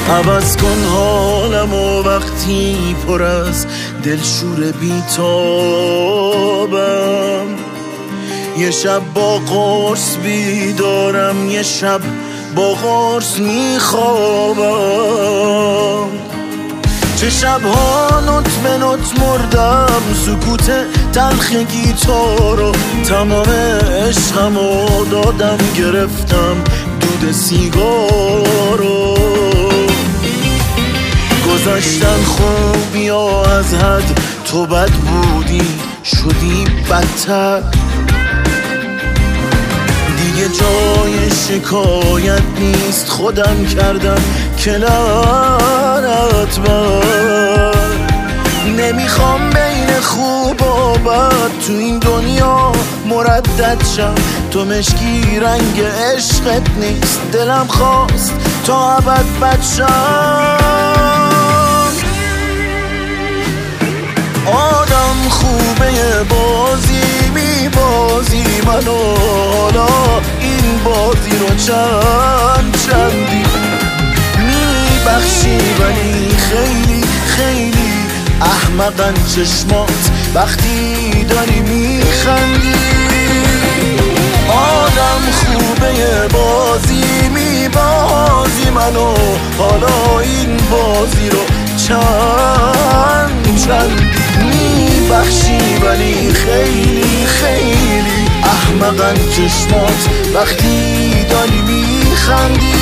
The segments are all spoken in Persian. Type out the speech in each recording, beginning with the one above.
عوض کن حالمو وقتی پر از دلشور بیتابم. یه شب با قرص بیدارم، یه شب با قرص میخوابم. چه شبها نوت به نوت مردم، سکوت تلخ گیتارو تمام عشقمو دادم، گرفتم دود سیگارو. گذشتن خوبی ها از حد، تو بد بودی شدی بدتر. دیگه جای شکایت نیست، خودم کردم که لعنت بر. نمیخوام بین خوب و بد تو این دنیا مردد شم. تو مشکی رنگ عشقت نیست، دلم خواست تا ابد بد شم. آدم خوبه بازی میبازی منو، حالا این بازی رو چندی میبخشی، ولی خیلی خیلی احمقن چشمات وقتی داری میخندی. آدم خوبه بازی میبازی منو، حالا این بازی رو چندی میبخشی، ولی خیلی خیلی احمقن چشمات وقتی داری میخندی.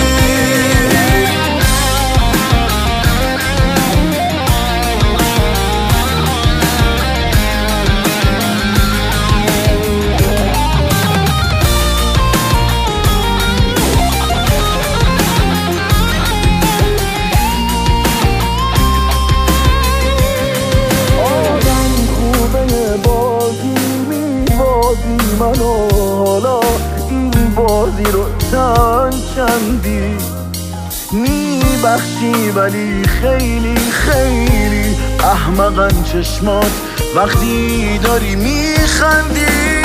منو حالا این بازی رو چندی میبخشی، ولی خیلی خیلی احمقن چشمات وقتی داری میخندی.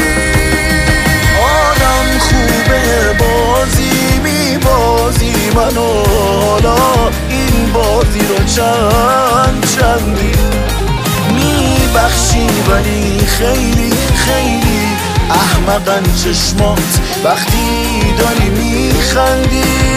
آدم خوبه بازی میبازی منو، حالا این بازی رو چندی میبخشی، ولی خیلی خیلی احمقن چشمات وقتی داری میخندی.